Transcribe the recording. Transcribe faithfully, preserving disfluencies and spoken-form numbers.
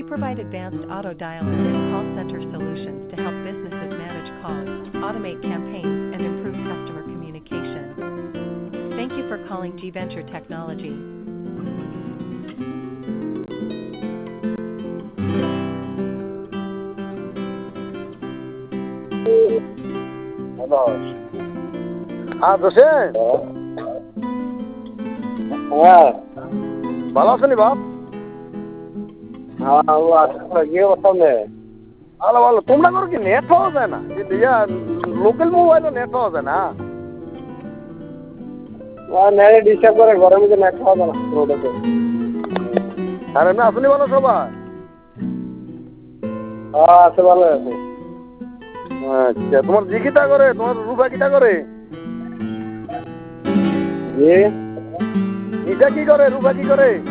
provide advanced auto dialer and call center solutions to help businesses manage calls, automate campaigns, and improve customer communication. Thank you for calling G Venture Technology. হ্যাঁ দোষেন হ্যাঁ ভালো আছেন বাপ? হ্যাঁ ও আসলে গিয়ে বসতাম রে। ভালো ভালো। তোমরা করো কি নেট পাওয়া যায় না? লোকাল মোবাইলও নেট পাওয়া যায় না? নেট ডিস্টার্ব করে, ঘরের মধ্যে নেট পাওয়া যায় না রোডে। আর এমনি আসলে ভালো সবাই? হ্যাঁ আছে, ভালো আছে। আচ্ছা, তোমার জি কিটা করে? তোমার রূপা কিটা করে? জি নিশা কি করে? রূপা কি করে?